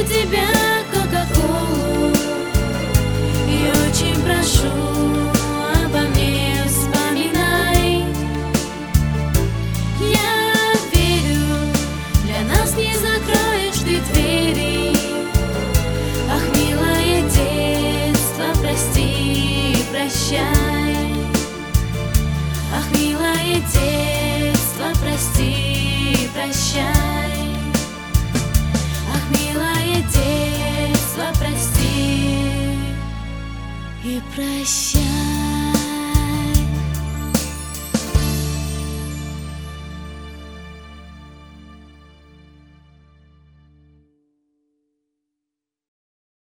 тебя кока-колу и очень прошу, обо мне вспоминай. Я верю, для нас не закроешь ты двери. Ах, милое детство, прости и прощай. Ах, милое детство, прости и прощай. Ах, милое детство, прости и прощай.